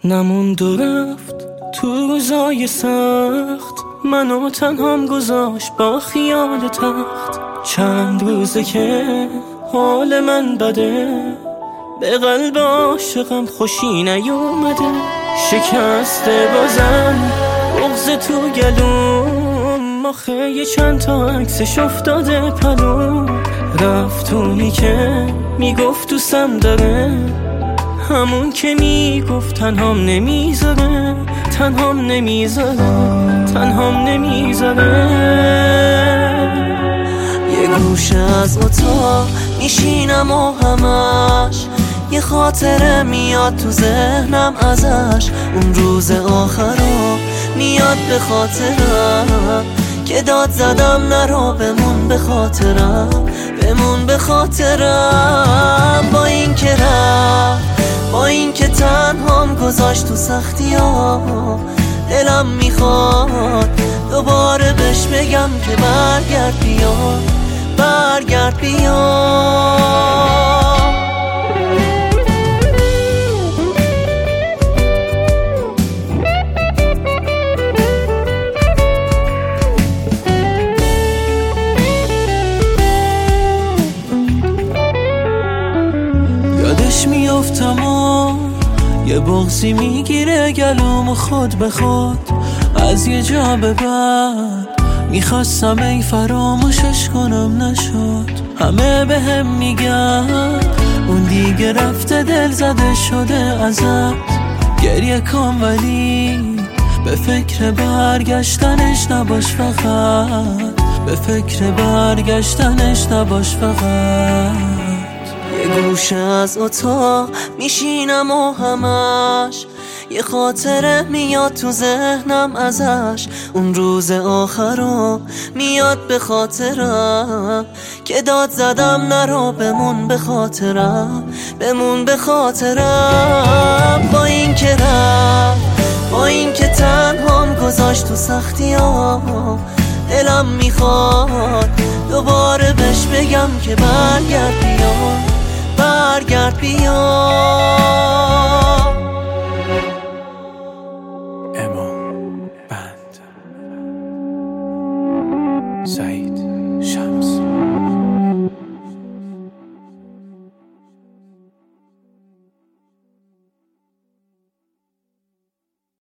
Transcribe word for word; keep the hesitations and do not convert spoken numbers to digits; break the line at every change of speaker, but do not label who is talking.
نموند و رفت تو روزای سخت، منو تنهام گذاشت با خیال تخت. چند روزه که حال من بده، به قلب عاشقم خوشی نیومده. شکسته بازم بغض تو گلوم، آخه یه چند تا عکسش افتاده پلو. رفتونی که میگفت دوستم داره، همون که میگفت تنهام نمیذاره، تنهام نمیذاره، تنهام نمیذاره.
یه گوشه از اتاق میشینم و همش یه خاطره میاد تو ذهنم ازش. اون روز آخرا میاد به خاطرم که داد زدم نرو بمون به خاطرم، بمون به خاطرم. با این که رفت، با این که تنهام گذاشت تو سختی ها، دلم میخواد دوباره بهش بگم که برگرد بیا، برگرد بیا.
یادش میافتم و یه بغضی میگیره گلوم خود به خود. از یه جا به بعد میخواستم ای فراموشش کنم نشد. همه به هم میگن اون دیگه رفته دل زده شده ازت. گریه کن ولی به فکر برگشتنش نباش فقط، به فکر برگشتنش نباش فقط.
یه گوشه از اتاق میشینم و همش یه خاطره میاد تو ذهنم ازش. اون روز آخرا میاد به خاطرم که داد زدم نرو بمون به خاطرم، بمون به خاطرم. با این که رفت، با این که تنهام گذاشت تو سختی ها، دلم میخواد دوباره بهش بگم که برگرد بیا، برگرد بیا.